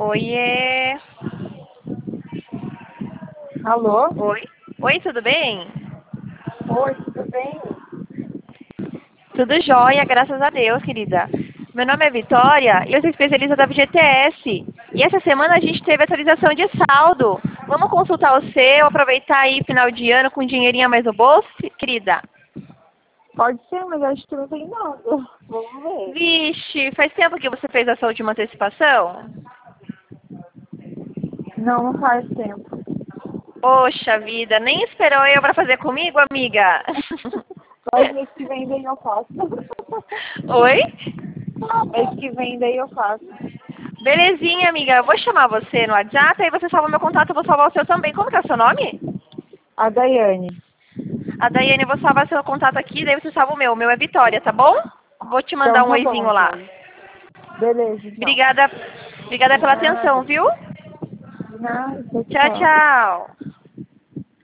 Oiê. Alô? Oi. Oi, tudo bem? Oi, tudo bem? Tudo jóia, graças a Deus, querida. Meu nome é Vitória e eu sou especialista da FGTS. E essa semana a gente teve atualização de saldo. Vamos consultar o seu, aproveitar aí final de ano com um dinheirinho a mais no bolso, querida? Pode ser, mas acho que não tem nada. Vamos ver. Vixe, faz tempo que você fez essa última antecipação? Não, não faz tempo. Poxa vida, nem esperou eu para fazer comigo, amiga? Mas mês que vem daí eu faço. Oi? Mês que vem daí eu faço. Belezinha, amiga. Eu vou chamar você no WhatsApp, aí você salva meu contato, eu vou salvar o seu também. Como que é o seu nome? A Daiane. A Daiane, eu vou salvar seu contato aqui, daí você salva o meu. O meu é Vitória, tá bom? Vou te mandar Então um tá bom, oizinho lá. então. Beleza, então. Obrigada, obrigada De pela atenção, nada. viu? De nada, tchau, Tchau, tchau. tchau.